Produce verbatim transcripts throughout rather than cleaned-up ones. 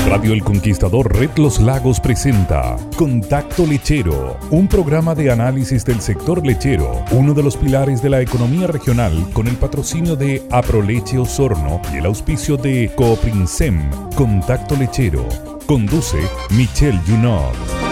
Radio El Conquistador Red Los Lagos presenta Contacto Lechero, un programa de análisis del sector lechero, uno de los pilares de la economía regional, con el patrocinio de Aproleche Osorno y el auspicio de Coprinsem. Contacto Lechero. Conduce Michelle Junot.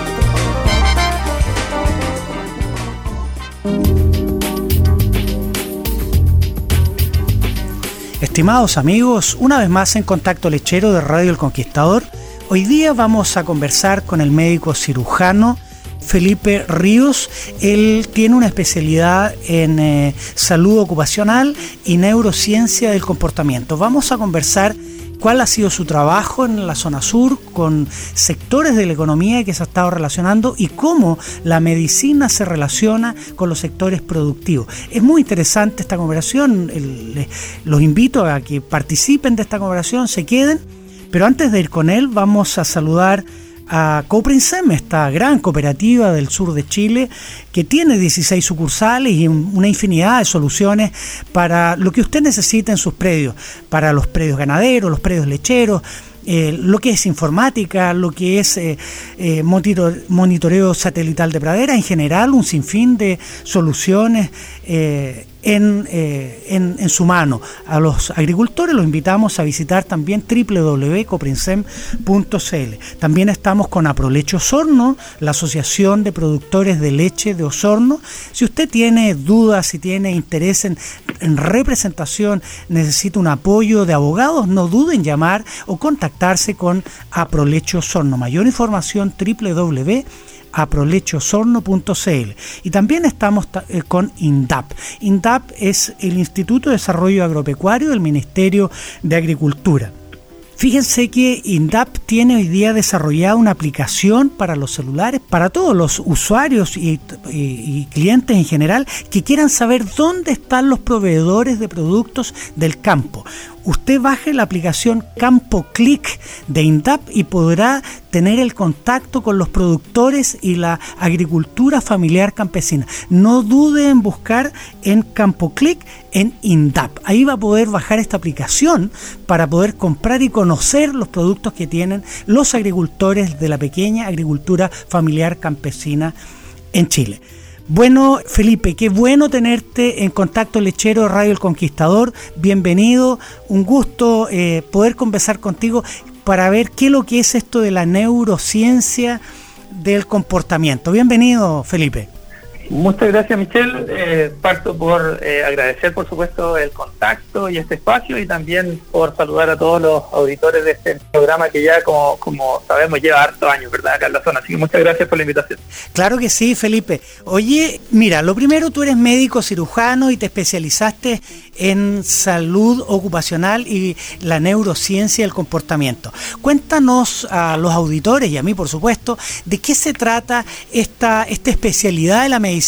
Estimados amigos, una vez más en Contacto Lechero de Radio El Conquistador, hoy día vamos a conversar con el médico cirujano Felipe Ríos. Él tiene una especialidad en eh, salud ocupacional y neurociencia del comportamiento. Vamos a conversar cuál ha sido su trabajo en la zona sur con sectores de la economía que se ha estado relacionando y cómo la medicina se relaciona con los sectores productivos. Es muy interesante esta conversación, el, los invito a que participen de esta conversación, se queden, pero antes de ir con él vamos a saludar a Coprinsem, esta gran cooperativa del sur de Chile que tiene dieciséis sucursales y una infinidad de soluciones para lo que usted necesita en sus predios, para los predios ganaderos, los predios lecheros, eh, lo que es informática, lo que es eh, eh, monitor, monitoreo satelital de pradera, en general un sinfín de soluciones eh, En, eh, en, en su mano. A los agricultores los invitamos a visitar también doble u doble u doble u punto coprinsem punto c l. También estamos con Aproleche Osorno, la Asociación de Productores de Leche de Osorno. Si usted tiene dudas, si tiene interés en, en representación, necesita un apoyo de abogados, no duden en llamar o contactarse con Aproleche Osorno. Mayor información doble u doble u doble u punto aproleche osorno punto c l. Y también estamos ta- eh, con INDAP. INDAP es el Instituto de Desarrollo Agropecuario del Ministerio de Agricultura. Fíjense que INDAP tiene hoy día desarrollada una aplicación para los celulares, para todos los usuarios y, y, y clientes en general que quieran saber dónde están los proveedores de productos del campo. Usted baje la aplicación Campo Click de INDAP y podrá tener el contacto con los productores y la agricultura familiar campesina. No dude en buscar en Campo Click en INDAP. Ahí va a poder bajar esta aplicación para poder comprar y conocer los productos que tienen los agricultores de la pequeña agricultura familiar campesina en Chile. Bueno, Felipe, qué bueno tenerte en Contacto Lechero de Radio El Conquistador. Bienvenido, un gusto eh, poder conversar contigo para ver qué es lo que es esto de la neurociencia del comportamiento. Bienvenido, Felipe. Muchas gracias, Michelle. Eh, parto por eh, agradecer, por supuesto, el contacto y este espacio, y también por saludar a todos los auditores de este programa que ya, como, como sabemos, lleva hartos años, ¿verdad?, acá en la zona. Así que muchas gracias por la invitación. Claro que sí, Felipe. Oye, mira, lo primero, tú eres médico cirujano y te especializaste en salud ocupacional y la neurociencia del comportamiento. Cuéntanos a los auditores y a mí, por supuesto, de qué se trata esta, esta especialidad de la medicina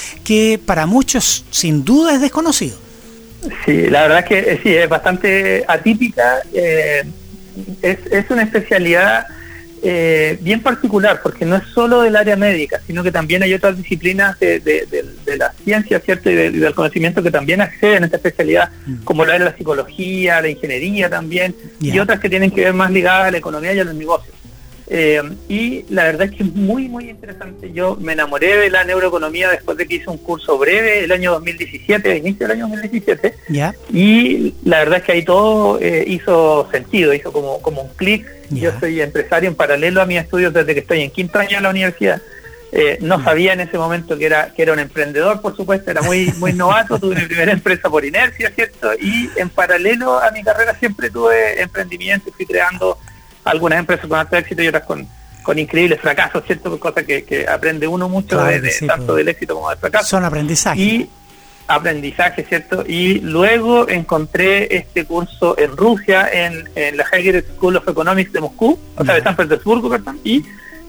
que para muchos sin duda es desconocido. Sí, la verdad es que eh, sí, es bastante atípica. Eh, es, es una especialidad eh, bien particular, porque no es solo del área médica, sino que también hay otras disciplinas de, de, de, de la ciencia, ¿cierto?, y, de, y del conocimiento que también acceden a esta especialidad, mm. como la de la psicología, la ingeniería también, yeah. y otras que tienen que ver más ligadas a la economía y a los negocios. Eh, y la verdad es que es muy, muy interesante. Yo me enamoré de la neuroeconomía después de que hice un curso breve el año dos mil diecisiete, a inicio del año dos mil diecisiete, yeah. y la verdad es que ahí todo eh, hizo sentido, hizo como, como un clic. Yeah. Yo soy empresario en paralelo a mis estudios desde que estoy en quinto año en la universidad. Eh, no yeah. sabía en ese momento que era que era un emprendedor, por supuesto, era muy muy novato, tuve mi primera empresa por inercia, ¿cierto? Y en paralelo a mi carrera siempre tuve emprendimiento y fui creando algunas empresas con alto éxito y otras con, con increíbles fracasos, ¿cierto? Cosas que, que aprende uno mucho, claro, de, de, sí, tanto pues, del éxito como del fracaso. Son aprendizajes. Y aprendizaje, ¿cierto? Y luego encontré este curso en Rusia, en, en la Higher School of Economics de Moscú, o sea, de San Petersburgo, perdón, y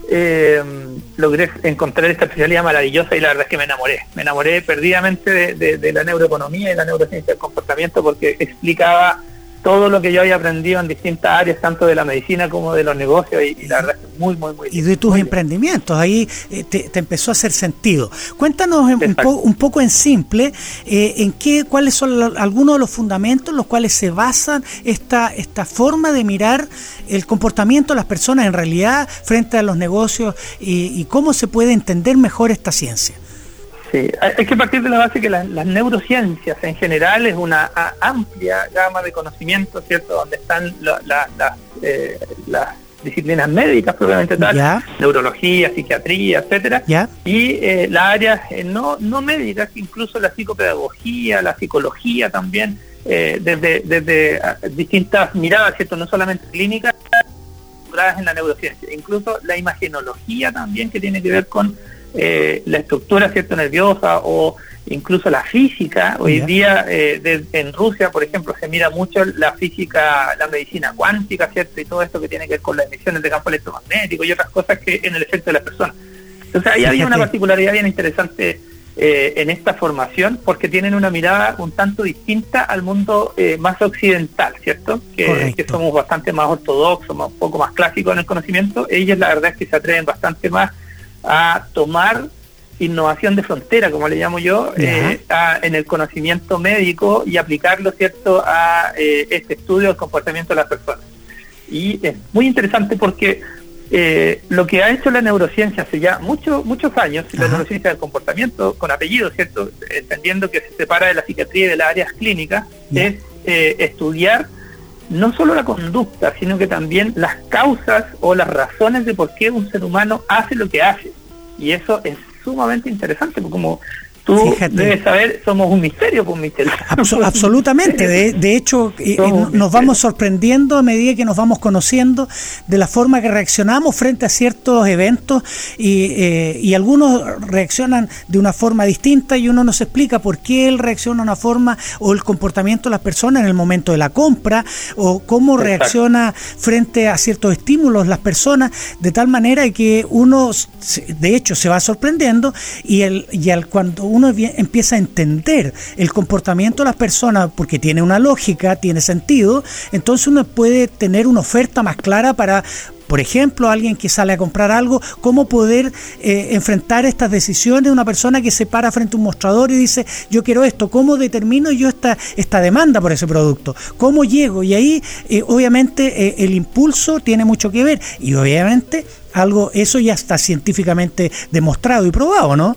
eh, logré encontrar esta especialidad maravillosa y la verdad es que me enamoré. Me enamoré perdidamente de, de, de la neuroeconomía y la neurociencia del comportamiento porque explicaba todo lo que yo había aprendido en distintas áreas, tanto de la medicina como de los negocios, y, y la verdad es que muy, muy, muy Y de tus emprendimientos, ahí eh, te, te empezó a hacer sentido. Cuéntanos un, po, un poco en simple, eh, en qué, cuáles son lo, algunos de los fundamentos en los cuales se basan esta, esta forma de mirar el comportamiento de las personas en realidad frente a los negocios, y, y cómo se puede entender mejor esta ciencia. Sí, hay que partir de la base que la, las neurociencias en general es una a, amplia gama de conocimientos, ¿cierto? Donde están la, la, la, eh, las disciplinas médicas propiamente tal, ¿ya? Neurología, psiquiatría, etcétera, ¿ya? Y eh, las áreas eh, no, no médicas, incluso la psicopedagogía, la psicología también, eh, desde, desde uh, distintas miradas, ¿cierto? No solamente clínicas, en la neurociencia, incluso la imagenología también, que tiene que ver con Eh, la estructura, cierto, nerviosa, o incluso la física. Hoy yeah. día eh, de, en Rusia, por ejemplo, se mira mucho la física, la medicina cuántica, cierto, y todo esto que tiene que ver con las emisiones de campo electromagnético y otras cosas que en el efecto de las personas. Entonces ahí había una particularidad bien interesante eh, en esta formación, porque tienen una mirada un tanto distinta al mundo eh, más occidental, ¿cierto? Que, que somos bastante más ortodoxos, un poco más clásicos en el conocimiento. Ellos la verdad es que se atreven bastante más a tomar innovación de frontera, como le llamo yo, eh, a, en el conocimiento médico, y aplicarlo, ¿cierto?, a eh, este estudio del comportamiento de las personas. Y es muy interesante porque eh, lo que ha hecho la neurociencia hace ya muchos muchos años, Ajá. la neurociencia del comportamiento, con apellido, ¿cierto?, entendiendo que se separa de la psiquiatría y de las áreas clínicas, yeah. es eh, estudiar no solo la conducta, sino que también las causas o las razones de por qué un ser humano hace lo que hace. Y eso es sumamente interesante, porque como tú Fíjate. debes saber, somos un misterio, pues, Michel. Abso- absolutamente, de, de hecho eh, nos vamos sorprendiendo a medida que nos vamos conociendo de la forma que reaccionamos frente a ciertos eventos, y, eh, y algunos reaccionan de una forma distinta, y uno nos explica por qué él reacciona de una forma, o el comportamiento de las personas en el momento de la compra, o cómo Exacto. reacciona frente a ciertos estímulos las personas, de tal manera que uno de hecho se va sorprendiendo, y, el, y al, cuando uno empieza a entender el comportamiento de las personas, porque tiene una lógica, tiene sentido, entonces uno puede tener una oferta más clara para, por ejemplo, alguien que sale a comprar algo, cómo poder eh, enfrentar estas decisiones de una persona que se para frente a un mostrador y dice, yo quiero esto, ¿cómo determino yo esta, esta demanda por ese producto? ¿Cómo llego? Y ahí, eh, obviamente, eh, el impulso tiene mucho que ver, y obviamente algo, eso ya está científicamente demostrado y probado, ¿no?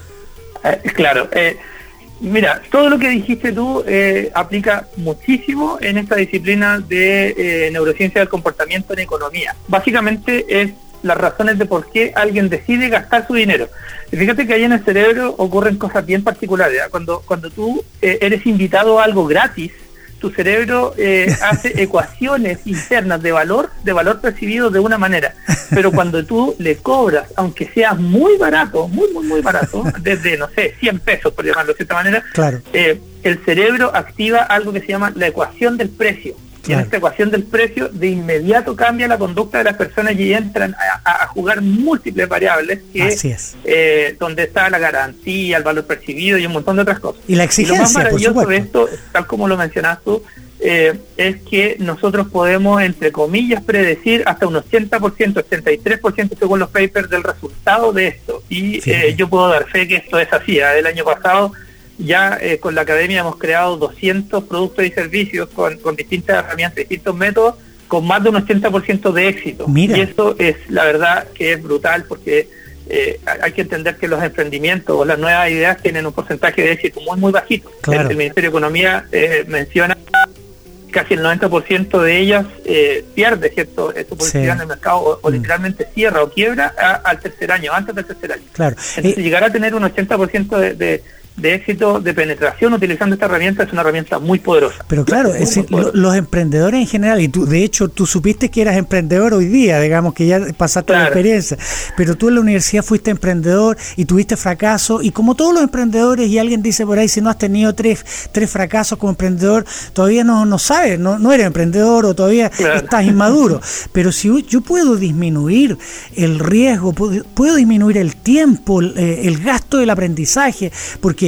Eh, claro, eh, mira, todo lo que dijiste tú eh, aplica muchísimo en esta disciplina de eh, neurociencia del comportamiento en economía. Básicamente es las razones de por qué alguien decide gastar su dinero. Y fíjate que ahí en el cerebro ocurren cosas bien particulares. Cuando, cuando tú eh, eres invitado a algo gratis, tu cerebro eh, hace ecuaciones internas de valor, de valor percibido de una manera, pero cuando tú le cobras, aunque sea muy barato, muy, muy, muy barato, desde, no sé, cien pesos, por llamarlo de cierta manera, claro. eh, el cerebro activa algo que se llama la ecuación del precio. Y en esta ecuación del precio, de inmediato cambia la conducta de las personas, y entran a, a jugar múltiples variables, que Así es. Eh, donde está la garantía, el valor percibido y un montón de otras cosas. Y la exigencia, y lo más maravilloso por de esto, tal como lo mencionas tú, eh, es que nosotros podemos, entre comillas, predecir hasta un ochenta por ciento, ochenta y tres por ciento según los papers, del resultado de esto. Y eh, yo puedo dar fe que esto es así. ¿eh? El año pasado ya eh, con la academia hemos creado doscientos productos y servicios con, con distintas herramientas, distintos métodos, con más de un ochenta por ciento de éxito. Mira. Y eso es, la verdad, que es brutal, porque eh, hay que entender que los emprendimientos o las nuevas ideas tienen un porcentaje de éxito muy, muy bajito. Claro. El, el Ministerio de Economía eh, menciona casi el noventa por ciento de ellas eh, pierde, ¿cierto?, su publicidad sí. en el mercado, o, o mm. literalmente cierra o quiebra a, al tercer año, antes del tercer año. Claro. Entonces, eh, llegar a tener un ochenta por ciento de, de de éxito, de penetración utilizando esta herramienta, es una herramienta muy poderosa. Pero claro, muy, es decir, muy los emprendedores en general, y tú, de hecho, tú supiste que eras emprendedor hoy día, digamos que ya pasaste claro. la experiencia, pero tú en la universidad fuiste emprendedor y tuviste fracaso, y como todos los emprendedores, y alguien dice por ahí, si no has tenido tres, tres fracasos como emprendedor, todavía no, no sabes, no, no eres emprendedor, o todavía claro. estás inmaduro. Pero si yo puedo disminuir el riesgo, puedo, puedo disminuir el tiempo, el, el gasto del aprendizaje, porque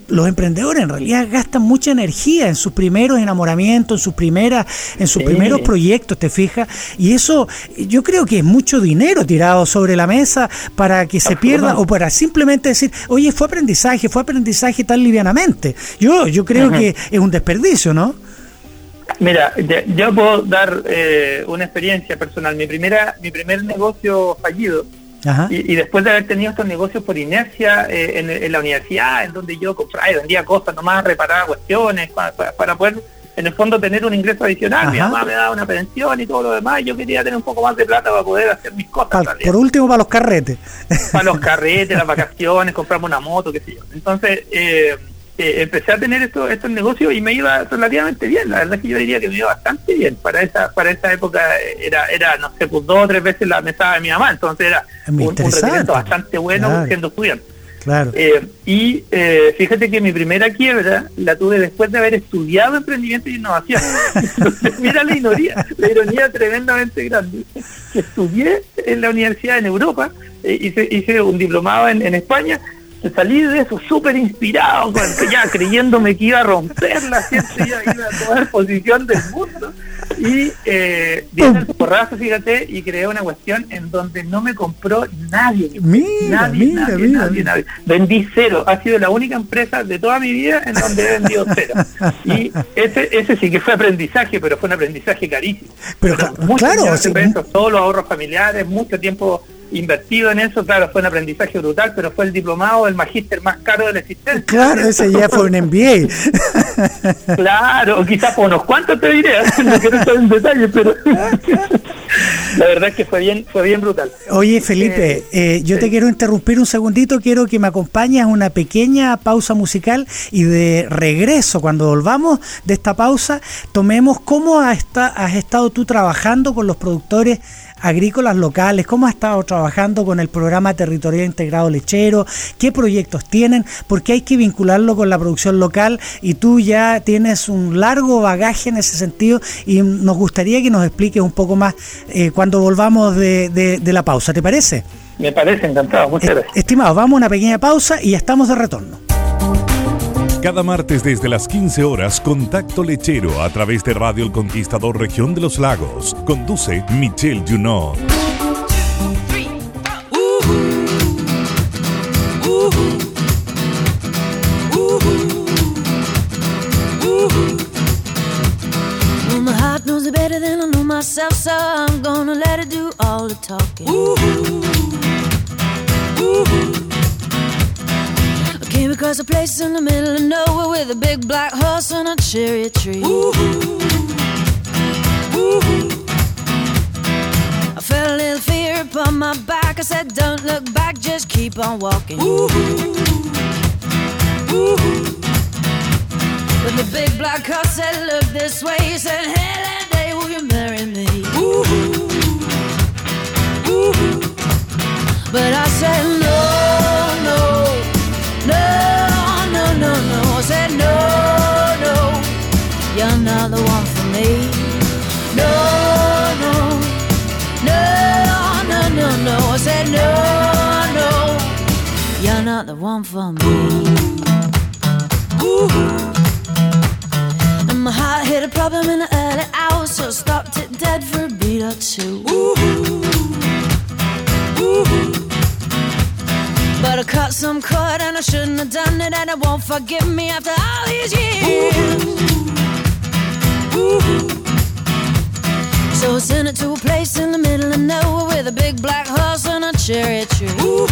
los emprendedores en realidad gastan mucha energía en sus primeros enamoramientos, en sus primeras, en sus sí. primeros proyectos, ¿te fijas? Y eso yo creo que es mucho dinero tirado sobre la mesa para que se pierda o para simplemente decir, oye, fue aprendizaje, fue aprendizaje tan livianamente. Yo, yo creo uh-huh. que es un desperdicio, ¿no? Mira, yo puedo dar eh, una experiencia personal. Mi primera, mi primer negocio fallido, y, y después de haber tenido estos negocios por inercia eh, en, en la universidad, en donde yo compraba y vendía cosas, nomás reparaba cuestiones para, para, para poder, en el fondo, tener un ingreso adicional. Ajá. Mi mamá me daba una pensión y todo lo demás, y yo quería tener un poco más de plata para poder hacer mis cosas. Pa, por último, para los carretes. Para los carretes, las vacaciones, comprarme una moto, qué sé yo. Entonces, eh, Eh, empecé a tener estos estos negocios y me iba relativamente bien. La verdad es que yo diría que me iba bastante bien. Para esa para esa época era, era no sé, pues dos o tres veces la mesada de mi mamá. Entonces era un, un rendimiento bastante bueno, claro, siendo estudiante. Claro. Eh, y eh, fíjate que mi primera quiebra la tuve después de haber estudiado emprendimiento y innovación. Entonces, mira la ironía, la ironía tremendamente grande. Estudié en la universidad en Europa, eh, hice, hice un diplomado en, en España. Salí de eso súper inspirado, ya creyéndome que iba a romper la ciencia, iba, iba a tomar posición del mundo, y eh, viene el porrazo, fíjate, y creé una cuestión en donde no me compró nadie, mira, nadie, mira, nadie, mira, nadie, mira. nadie, vendí cero. Ha sido la única empresa de toda mi vida en donde he vendido cero, y ese ese sí que fue aprendizaje, pero fue un aprendizaje carísimo. Pero, pero claro, claro sí. pesos, todos los ahorros familiares, mucho tiempo invertido en eso. Claro, fue un aprendizaje brutal, pero fue el diplomado, el magíster más caro de la existencia. Claro, ese ya fue un M B A. Claro, quizás por unos cuantos te diré, no quiero estar en detalle, pero la verdad es que fue bien, fue bien brutal. Oye, Felipe, eh, eh, yo sí. te quiero interrumpir un segundito, quiero que me acompañes a una pequeña pausa musical y de regreso, cuando volvamos de esta pausa, tomemos cómo has, esta, has estado tú trabajando con los productores agrícolas locales, cómo has estado trabajando con el programa territorial integrado lechero, qué proyectos tienen, porque hay que vincularlo con la producción local y tú ya tienes un largo bagaje en ese sentido y nos gustaría que nos expliques un poco más eh, cuando volvamos de, de, de la pausa, ¿te parece? Me parece, encantado, muchas gracias. Estimado, vamos a una pequeña pausa y ya estamos de retorno. Cada martes desde las quince horas, Contacto Lechero a través de Radio El Conquistador Región de los Lagos. Conduce Michelle Junot. Well, my heart knows it better than I know myself, so I'm gonna let it do all the talking. Came across a place in the middle of nowhere with a big black horse and a cherry tree. Ooh. Ooh. I felt a little fear upon my back. I said, don't look back, just keep on walking. Ooh. Ooh. But the big black horse said, look this way. He said, hey, that day will you marry me? Ooh. Ooh. But I said, no, no. No, no, no, no, I said no, no, you're not the one for me. No, no, no, no, no, no, I said no, no, you're not the one for me. Ooh. And my heart hit a problem in the early hours, so I stopped it dead for a beat or two. Ooh. Ooh. But I cut some cord and I shouldn't have done it, and it won't forgive me after all these years. Ooh. Ooh. So I sent it to a place in the middle of nowhere with a big black horse and a cherry tree. Ooh.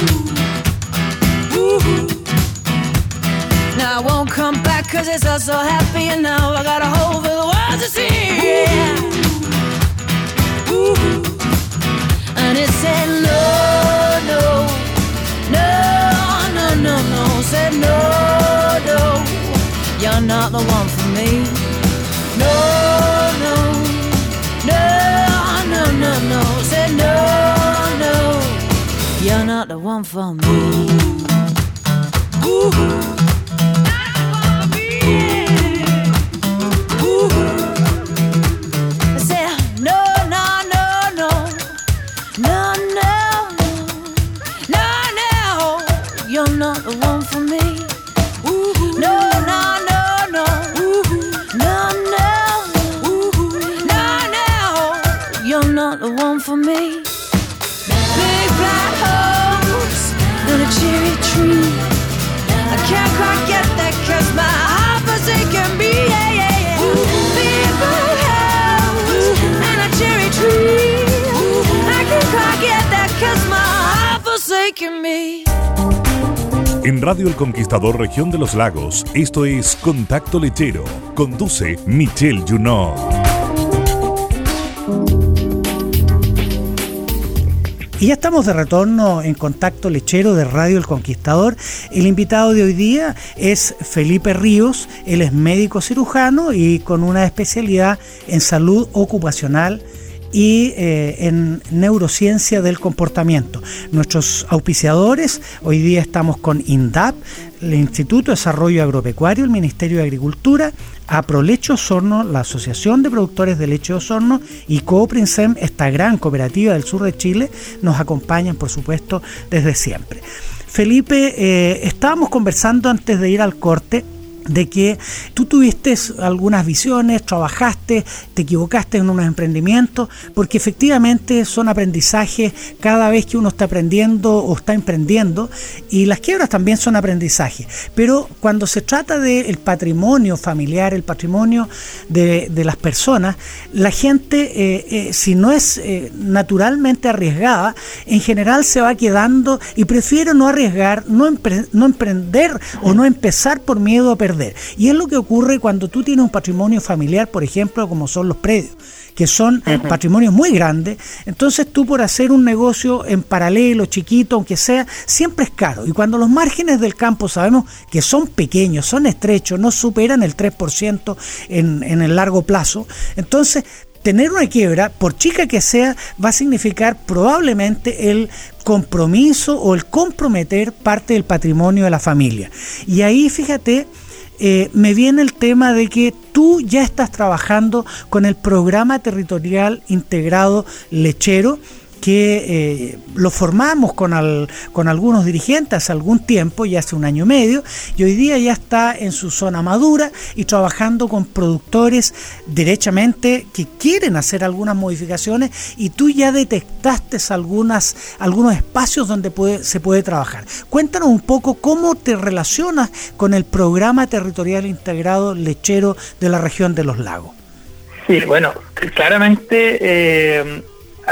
Ooh. Now I won't come back cause it's all so happy, and now I got a hole for the world to see. Yeah. Ooh. And it said no, no. No, no, no, no, said no, no, you're not the one for me. No, no, no, no, no, no, said no, no, you're not the one for me. Ooh, not the one for me. Ooh, I said no, no, no, no, no, no. You're not the one for me. Ooh. not the one for me. Big black holes and a cherry tree. I can't quite get that cause my heart forsaken me. Yeah, yeah, yeah. Big black holes and a cherry tree. I can't quite get that cause my heart forsaken me. En Radio El Conquistador, Región de los Lagos, esto es Contacto Lechero. Conduce Michelle Junot. Y ya estamos de retorno en Contacto Lechero de Radio El Conquistador. El invitado de hoy día es Felipe Ríos. Él es médico cirujano y con una especialidad en salud ocupacional y eh, en neurociencia del comportamiento. Nuestros auspiciadores, hoy día estamos con INDAP, el Instituto de Desarrollo Agropecuario, el Ministerio de Agricultura, Aproleche Osorno, la Asociación de Productores de Leche de Osorno y Cooprinsem, esta gran cooperativa del sur de Chile, nos acompañan, por supuesto, desde siempre. Felipe, eh, estábamos conversando antes de ir al corte de que tú tuviste algunas visiones, trabajaste, te equivocaste en unos emprendimientos, porque efectivamente son aprendizajes cada vez que uno está aprendiendo o está emprendiendo, y las quiebras también son aprendizajes. Pero cuando se trata del patrimonio familiar, el patrimonio de, de las personas, la gente, eh, eh, si no es eh, naturalmente arriesgada, en general se va quedando y prefiere no arriesgar, no, empre- no emprender o no empezar por miedo a perder. Y es lo que ocurre cuando tú tienes un patrimonio familiar, por ejemplo, como son los predios, que son uh-huh. patrimonios muy grandes. Entonces tú, por hacer un negocio en paralelo, chiquito, aunque sea, siempre es caro. Y cuando los márgenes del campo sabemos que son pequeños, son estrechos, no superan el tres por ciento en, en el largo plazo, entonces tener una quiebra, por chica que sea, va a significar probablemente el compromiso o el comprometer parte del patrimonio de la familia. Y ahí, fíjate, Eh, me viene el tema de que tú ya estás trabajando con el Programa Territorial Integrado Lechero, que eh, lo formamos con, al, con algunos dirigentes hace algún tiempo, ya hace un año y medio, y hoy día ya está en su zona madura y trabajando con productores derechamente que quieren hacer algunas modificaciones, y tú ya detectaste algunas, algunos espacios donde puede, se puede trabajar. Cuéntanos un poco cómo te relacionas con el Programa Territorial Integrado Lechero de la Región de los Lagos. Sí, bueno, claramente eh,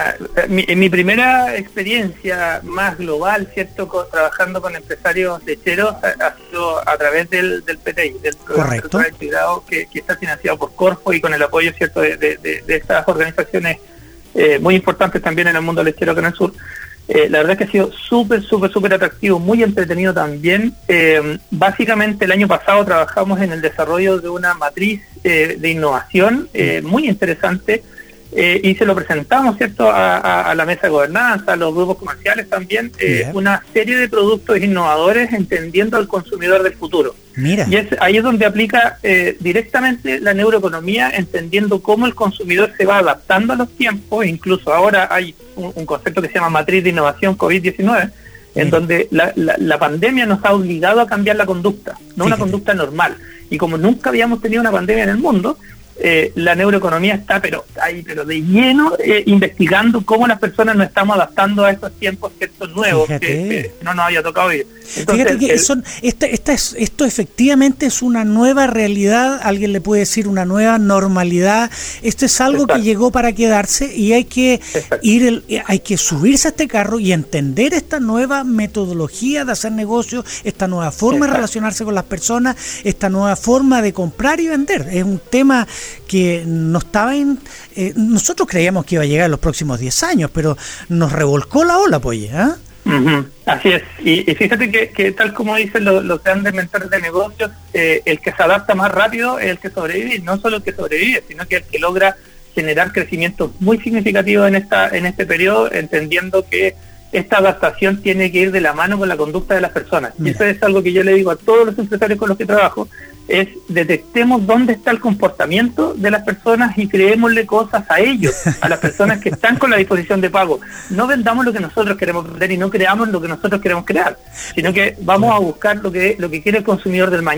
mi, en mi primera experiencia más global, ¿cierto?, con, trabajando con empresarios lecheros, ha, ha sido a través del, del P T I, del Programa Territorial Integrado, que, que está financiado por Corfo y con el apoyo, ¿cierto?, de, de, de, de estas organizaciones eh, muy importantes también en el mundo lechero acá en el sur. Eh, la verdad es que ha sido súper, súper, súper atractivo, muy entretenido también. Eh, básicamente el año pasado trabajamos en el desarrollo de una matriz eh, de innovación eh, muy interesante, eh, y se lo presentamos, ¿cierto?, a, a, a la mesa de gobernanza, a los grupos comerciales también, eh, yeah. una serie de productos innovadores entendiendo al consumidor del futuro. Mira. Y es, ahí es donde aplica eh, directamente la neuroeconomía, entendiendo cómo el consumidor se va adaptando a los tiempos. Incluso ahora hay un, un concepto que se llama matriz de innovación COVID diecinueve, en Mira. donde la, la, la pandemia nos ha obligado a cambiar la conducta, no Fíjate. una conducta normal. Y como nunca habíamos tenido una pandemia en el mundo, Eh, la neuroeconomía está pero ahí pero de lleno eh, investigando cómo las personas nos estamos adaptando a estos tiempos, estos nuevos que, que no nos había tocado vivir. Entonces, Fíjate que el, son, esta, esta es, esto efectivamente es una nueva realidad, alguien le puede decir una nueva normalidad. Esto es algo exacto. que llegó para quedarse, y hay que exacto. ir el, hay que subirse a este carro y entender esta nueva metodología de hacer negocios, esta nueva forma exacto. de relacionarse con las personas, esta nueva forma de comprar y vender. Es un tema que no estaba en, eh, nosotros creíamos que iba a llegar en los próximos diez años, pero nos revolcó la ola, pues, ¿eh? Uh-huh. Así es, y, y fíjate que, que tal como dicen los, los grandes mentores de negocios, eh, el que se adapta más rápido es el que sobrevive, no solo el que sobrevive, sino que el que logra generar crecimientos muy significativos en esta en este periodo, entendiendo que esta adaptación tiene que ir de la mano con la conducta de las personas. Mira. Y eso es algo que yo le digo a todos los empresarios con los que trabajo, es detectemos dónde está el comportamiento de las personas y creémosle cosas a ellos, a las personas que están con la disposición de pago. No vendamos lo que nosotros queremos vender y no creamos lo que nosotros queremos crear, sino que vamos a buscar lo que lo que quiere el consumidor del mañana.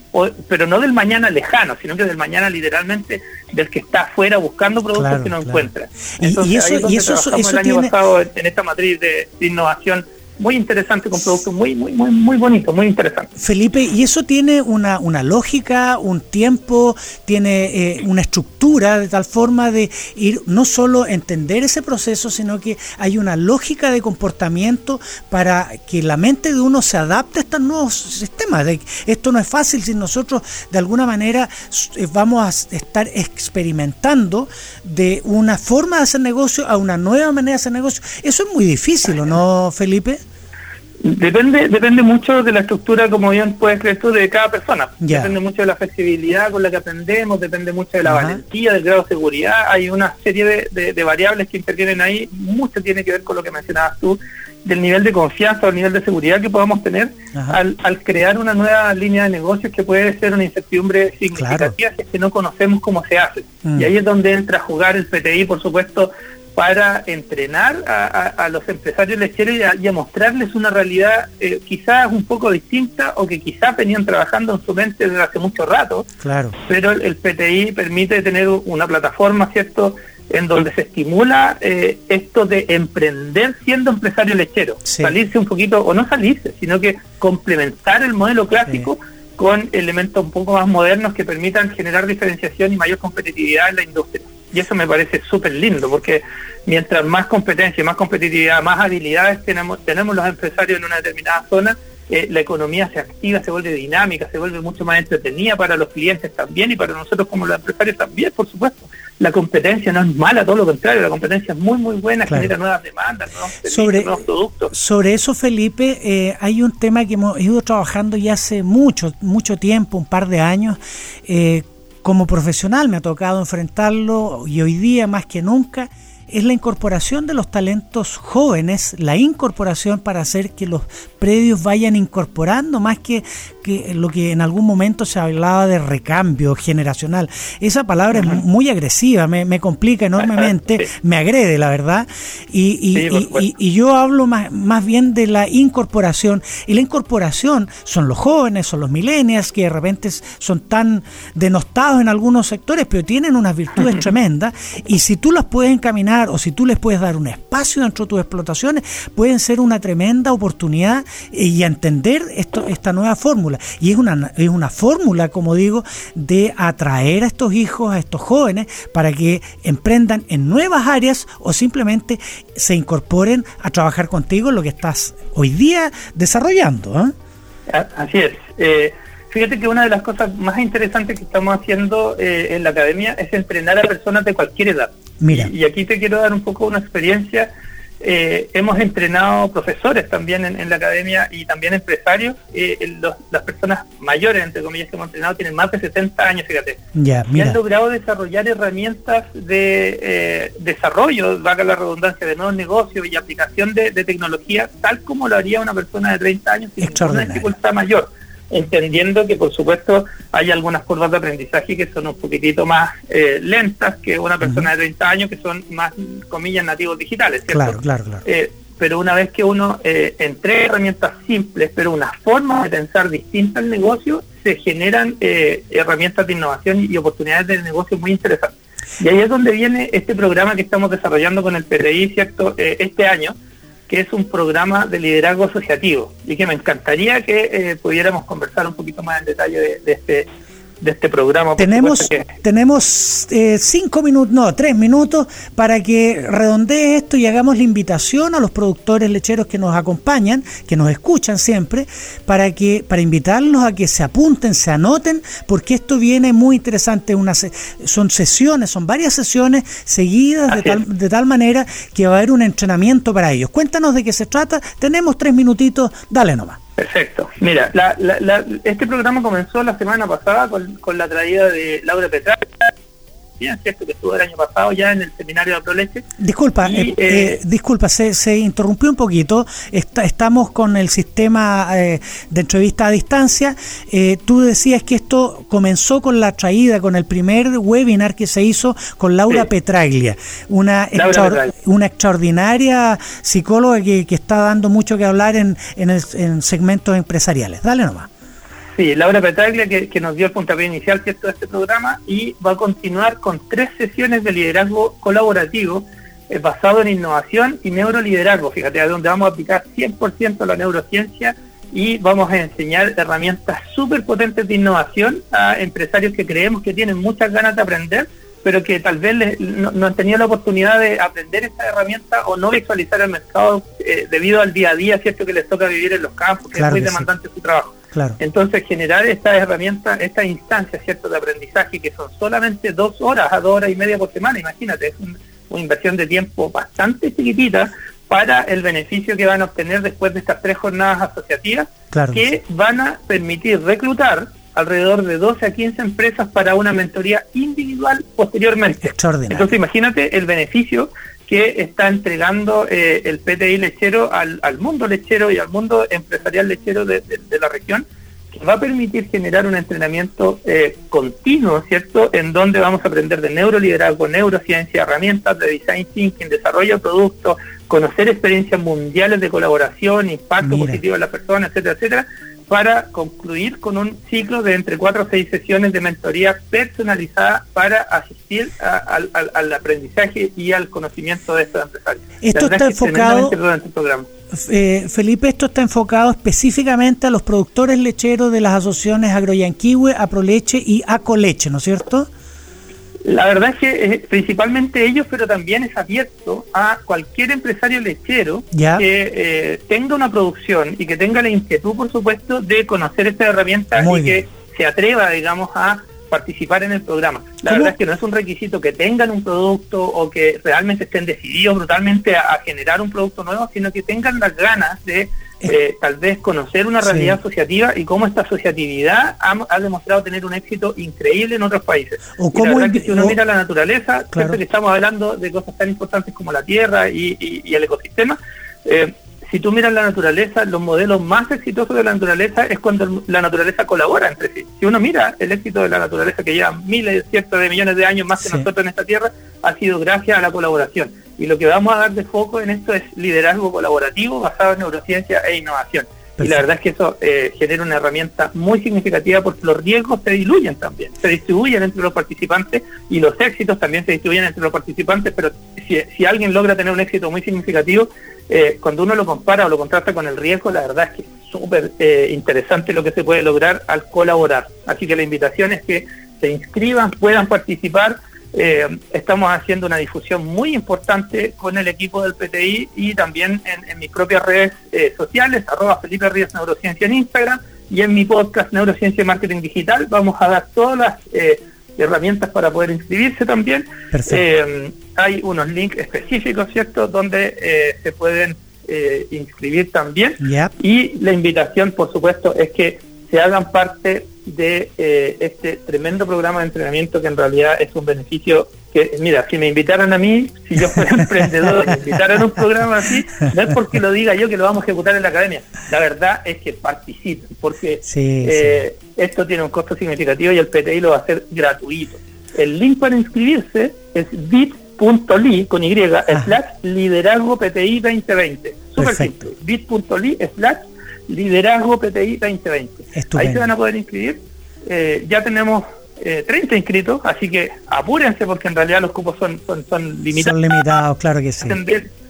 o, pero no del mañana lejano, sino que del mañana literalmente del que está afuera buscando productos claro, que no claro. encuentra. Y, Entonces, y eso, ahí es donde y eso, trabajamos eso el año tiene... pasado en, en esta matriz de, de innovación muy interesante, con productos muy muy muy muy bonitos, muy interesantes. Felipe, y eso tiene una, una lógica, un tiempo, tiene eh, una estructura de tal forma de ir no solo entender ese proceso, sino que hay una lógica de comportamiento para que la mente de uno se adapte a estos nuevos sistemas. De, esto no es fácil si nosotros de alguna manera vamos a estar experimentando de una forma de hacer negocio a una nueva manera de hacer negocio. Eso es muy difícil, ¿o no, Felipe? Depende depende mucho de la estructura, como bien puedes creer tú, de cada persona. Yeah. Depende mucho de la flexibilidad con la que aprendemos, depende mucho de la Ajá. valentía, del grado de seguridad. Hay una serie de, de, de variables que intervienen ahí. Mucho tiene que ver con lo que mencionabas tú, del nivel de confianza o el nivel de seguridad que podamos tener al, al crear una nueva línea de negocios que puede ser una incertidumbre significativa, claro, si es que no conocemos cómo se hace. Mm. Y ahí es donde entra a jugar el P T I, por supuesto, para entrenar a, a, a los empresarios lecheros y a, y a mostrarles una realidad eh, quizás un poco distinta, o que quizás venían trabajando en su mente desde hace mucho rato. Claro. Pero el, el P T I permite tener una plataforma, ¿cierto?, en donde se estimula eh, esto de emprender siendo empresario lechero. Sí. Salirse un poquito, o no salirse, sino que complementar el modelo clásico, sí, con elementos un poco más modernos que permitan generar diferenciación y mayor competitividad en la industria. Y eso me parece súper lindo, porque mientras más competencia, más competitividad, más habilidades tenemos tenemos los empresarios en una determinada zona, eh, la economía se activa, se vuelve dinámica, se vuelve mucho más entretenida para los clientes también, y para nosotros como los empresarios también, por supuesto. La competencia no es mala, todo lo contrario, la competencia es muy muy buena, claro, genera nuevas demandas, nuevos servicios, sobre, nuevos productos. Sobre eso, Felipe, eh, hay un tema que hemos ido trabajando ya hace mucho, mucho tiempo, un par de años. eh, Como profesional me ha tocado enfrentarlo, y hoy día más que nunca es la incorporación de los talentos jóvenes, la incorporación para hacer que los predios vayan incorporando, más que, que lo que en algún momento se hablaba de recambio generacional. Esa palabra uh-huh. es muy agresiva, me, me complica enormemente, sí, me agrede, la verdad, y, y, sí, y, y, y yo hablo más, más bien de la incorporación, y la incorporación son los jóvenes, son los millennials, que de repente son tan denostados en algunos sectores, pero tienen unas virtudes uh-huh. tremendas, y si tú las puedes encaminar, o si tú les puedes dar un espacio dentro de tus explotaciones, pueden ser una tremenda oportunidad y entender esto, esta nueva fórmula. Y es una, es una fórmula, como digo, de atraer a estos hijos, a estos jóvenes, para que emprendan en nuevas áreas o simplemente se incorporen a trabajar contigo en lo que estás hoy día desarrollando, ¿eh? Así es. Eh, fíjate que una de las cosas más interesantes que estamos haciendo eh, en la academia es entrenar a personas de cualquier edad. Mira. Y, y aquí te quiero dar un poco una experiencia. Eh, hemos entrenado profesores también en, en la academia, y también empresarios. Eh, los, las personas mayores, entre comillas, que hemos entrenado tienen más de setenta años, fíjate. Ya, y han logrado desarrollar herramientas de eh, desarrollo, valga la redundancia, de nuevos negocios y aplicación de, de tecnología, tal como lo haría una persona de treinta años sin ninguna dificultad mayor. Entendiendo que, por supuesto, hay algunas curvas de aprendizaje que son un poquitito más eh, lentas que una persona uh-huh. de treinta años, que son más, comillas, nativos digitales, ¿cierto? Claro, claro, claro. Eh, pero una vez que uno eh, entrega herramientas simples, pero una forma de pensar distinta al negocio, se generan eh, herramientas de innovación y oportunidades de negocio muy interesantes. Y ahí es donde viene este programa que estamos desarrollando con el P T I, ¿cierto? Eh, este año, que es un programa de liderazgo asociativo, y que me encantaría que eh, pudiéramos conversar un poquito más en detalle de, de este de este programa. Tenemos que... tenemos eh, cinco minutos, no, tres minutos para que redondee esto y hagamos la invitación a los productores lecheros que nos acompañan, que nos escuchan siempre, para que para invitarlos a que se apunten, se anoten, porque esto viene muy interesante. Una se... son sesiones, son varias sesiones seguidas de tal, de tal manera que va a haber un entrenamiento para ellos. Cuéntanos de qué se trata. Tenemos tres minutitos, dale nomás. Perfecto. Mira, la, la, la, este programa comenzó la semana pasada con, con la traída de Laura Petraglia, bien, cierto, que estuvo el año pasado ya en el seminario de APROLECHE. Disculpa, y, eh, eh, disculpa, se, se interrumpió un poquito. Está, estamos con el sistema eh, de entrevista a distancia. Eh, tú decías que esto comenzó con la traída, con el primer webinar que se hizo con Laura sí. Petraglia, una, Laura extra, Petraglia. una extraordinaria psicóloga que, que está dando mucho que hablar en, en, el, en segmentos empresariales. Dale nomás. Sí, Laura Petraglia, que, que nos dio el puntapié inicial, ¿cierto?, de este programa, y va a continuar con tres sesiones de liderazgo colaborativo eh, basado en innovación y neuroliderazgo, fíjate, donde vamos a aplicar cien por ciento la neurociencia y vamos a enseñar herramientas súper potentes de innovación a empresarios que creemos que tienen muchas ganas de aprender, pero que tal vez les, no, no han tenido la oportunidad de aprender esta herramienta o no visualizar el mercado eh, debido al día a día, ¿cierto?, que les toca vivir en los campos, que claro, es muy demandante sí. su trabajo. Claro. Entonces, generar estas herramientas, estas instancias, ¿cierto?, de aprendizaje, que son solamente dos horas a dos horas y media por semana, imagínate, es un, una inversión de tiempo bastante chiquitita para el beneficio que van a obtener después de estas tres jornadas asociativas, claro, que van a permitir reclutar alrededor de doce a quince empresas para una mentoría individual posteriormente. Extraordinario. Entonces imagínate el beneficio que está entregando eh, el P T I lechero al, al mundo lechero y al mundo empresarial lechero de, de, de la región, que va a permitir generar un entrenamiento eh, continuo, ¿cierto?, en donde vamos a aprender de neuroliderazgo, neurociencia, herramientas de design thinking, desarrollo de productos, conocer experiencias mundiales de colaboración, impacto Mira. positivo en las personas, etcétera, etcétera, para concluir con un ciclo de entre cuatro o seis sesiones de mentoría personalizada para asistir a, a, a, al aprendizaje y al conocimiento de estos empresarios. Esto está enfocado, eh, Felipe, esto está enfocado específicamente a los productores lecheros de las asociaciones Agroyanquihue, Aproleche y Acoleche, ¿no es cierto? La verdad es que eh, principalmente ellos, pero también es abierto a cualquier empresario lechero ¿Ya? que eh, tenga una producción y que tenga la inquietud, por supuesto, de conocer esta herramienta Muy y bien. que se atreva, digamos, a participar en el programa. La ¿Cómo? verdad es que no es un requisito que tengan un producto o que realmente estén decididos brutalmente a, a generar un producto nuevo, sino que tengan las ganas de Eh, tal vez conocer una realidad sí. asociativa y cómo esta asociatividad ha, ha demostrado tener un éxito increíble en otros países. O y la verdad el, es que si uno o, mira la naturaleza, claro. que estamos hablando de cosas tan importantes como la tierra y, y, y el ecosistema, eh, si tú miras la naturaleza, los modelos más exitosos de la naturaleza es cuando la naturaleza colabora entre sí. Si uno mira el éxito de la naturaleza, que lleva miles, cientos de millones de años más que sí. nosotros en esta tierra, ha sido gracias a la colaboración. Y lo que vamos a dar de foco en esto es liderazgo colaborativo basado en neurociencia e innovación. Perfecto. Y la verdad es que eso eh, genera una herramienta muy significativa porque los riesgos se diluyen también, se distribuyen entre los participantes y los éxitos también se distribuyen entre los participantes, pero si, si alguien logra tener un éxito muy significativo, eh, cuando uno lo compara o lo contrasta con el riesgo, la verdad es que es súper eh, interesante lo que se puede lograr al colaborar. Así que la invitación es que se inscriban, puedan participar. Eh, estamos haciendo una difusión muy importante con el equipo del P T I y también en, en mis propias redes eh, sociales, arroba Felipe Ríos Neurociencia en Instagram, y en mi podcast Neurociencia y Marketing Digital vamos a dar todas las eh, herramientas para poder inscribirse también. Eh, hay unos links específicos, ¿cierto?, donde eh, se pueden eh, inscribir también. Yep. Y la invitación, por supuesto, es que se hagan parte de eh, este tremendo programa de entrenamiento que en realidad es un beneficio que, mira, si me invitaran a mí, si yo fuera emprendedor y me invitaran a un programa así, no es porque lo diga yo que lo vamos a ejecutar en la academia, la verdad es que participen, porque sí, eh, sí. esto tiene un costo significativo y el P T I lo va a hacer gratuito. El link para inscribirse es bit.ly con Y, slash liderazgo P T I veinte veinte. Súper simple, bit.ly slash liderazgo P T I veinte veinte. Estupendo. Ahí se van a poder inscribir. Eh, ya tenemos eh, treinta inscritos, así que apúrense porque en realidad los cupos son son, son limitados. Son limitados, claro que sí.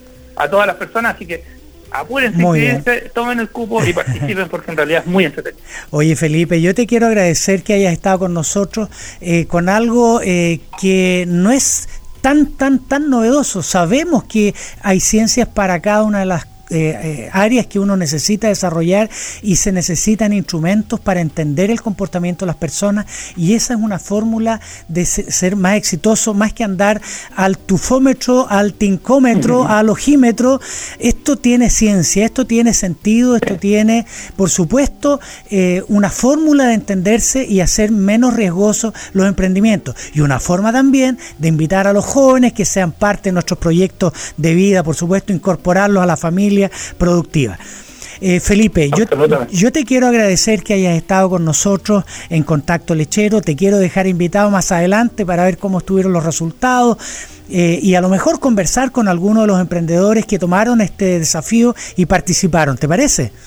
A todas las personas, así que apúrense, inscribirse, tomen el cupo y participen porque en realidad es muy entretenido. Oye, Felipe, yo te quiero agradecer que hayas estado con nosotros eh, con algo eh, que no es tan, tan, tan novedoso. Sabemos que hay ciencias para cada una de las Eh, eh, áreas que uno necesita desarrollar y se necesitan instrumentos para entender el comportamiento de las personas, y esa es una fórmula de ser más exitoso, más que andar al tufómetro, al tincómetro, uh-huh. al ojímetro. Esto tiene ciencia, esto tiene sentido, esto tiene, por supuesto, eh, una fórmula de entenderse y hacer menos riesgosos los emprendimientos, y una forma también de invitar a los jóvenes que sean parte de nuestros proyectos de vida, por supuesto, incorporarlos a la familia productiva. Eh, Felipe, yo, yo te quiero agradecer que hayas estado con nosotros en Contacto Lechero. Te quiero dejar invitado más adelante para ver cómo estuvieron los resultados eh, y a lo mejor conversar con algunos de los emprendedores que tomaron este desafío y participaron. ¿Te parece?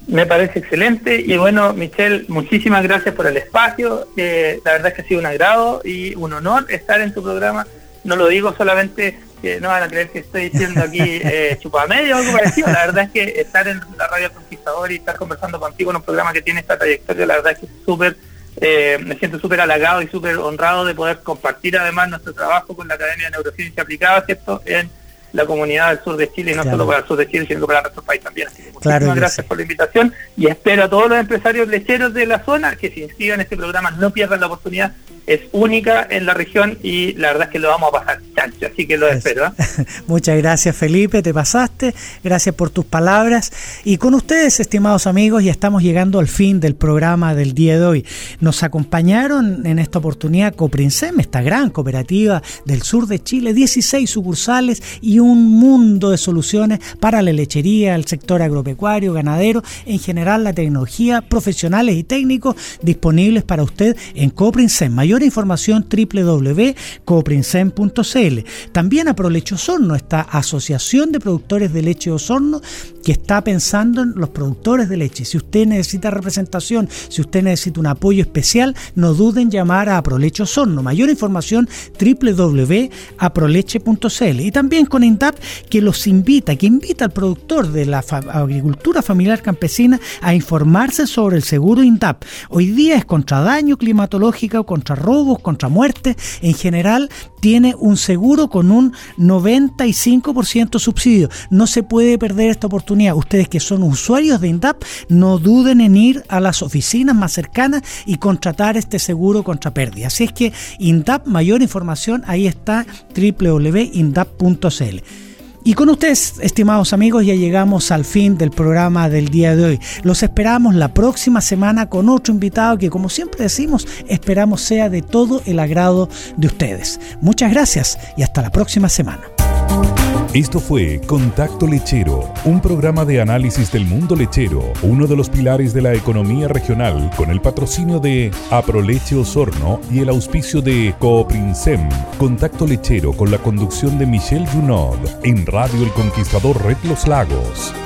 Me parece excelente y bueno, Michelle, muchísimas gracias por el espacio, eh, la verdad es que ha sido un agrado y un honor estar en tu programa, no lo digo solamente que no van a creer que estoy diciendo aquí eh, chupamedia o algo parecido, la verdad es que estar en la Radio Conquistador y estar conversando contigo en un programa que tiene esta trayectoria, la verdad es que es súper, eh, me siento súper halagado y súper honrado de poder compartir además nuestro trabajo con la Academia de Neurociencia Aplicada, ¿cierto?, en la comunidad del sur de Chile y no claro. solo para el sur de Chile, sino para nuestro país también. Así que muchísimas claro gracias sí. por la invitación y espero a todos los empresarios lecheros de la zona que se inscriban en este programa, no pierdan la oportunidad, es única en la región y la verdad es que lo vamos a pasar chancho, así que lo Eso. espero. ¿eh? Muchas gracias, Felipe, te pasaste, gracias por tus palabras y con ustedes, estimados amigos, ya estamos llegando al fin del programa del día de hoy. Nos acompañaron en esta oportunidad Coprinsem, esta gran cooperativa del sur de Chile, dieciséis sucursales y un mundo de soluciones para la lechería, el sector agropecuario, ganadero, en general la tecnología, profesionales y técnicos disponibles para usted en Coprinsem. Mayor información doble u doble u doble u punto coprinsem punto c l. También Aproleche Osorno, esta asociación de productores de leche Osorno que está pensando en los productores de leche. Si usted necesita representación, si usted necesita un apoyo especial, no duden en llamar a Aproleche Osorno. Mayor información doble u doble u doble u punto aproleche punto c l. Y también con INDAP, que los invita, que invita al productor de la fa- agricultura familiar campesina a informarse sobre el seguro INDAP. Hoy día es contra daño climatológico, contra robos, contra muertes. En general tiene un seguro con un noventa y cinco por ciento subsidio. No se puede perder esta oportunidad. Ustedes que son usuarios de INDAP, no duden en ir a las oficinas más cercanas y contratar este seguro contra pérdida. Así es que INDAP, mayor información, ahí está, doble u doble u doble u punto indap punto c l. Y con ustedes, estimados amigos, ya llegamos al fin del programa del día de hoy. Los esperamos la próxima semana con otro invitado que, como siempre decimos, esperamos sea de todo el agrado de ustedes. Muchas gracias y hasta la próxima semana. Esto fue Contacto Lechero, un programa de análisis del mundo lechero, uno de los pilares de la economía regional, con el patrocinio de Aproleche Osorno y el auspicio de Coprinsem. Contacto Lechero con la conducción de Michelle Junod en Radio El Conquistador Red Los Lagos.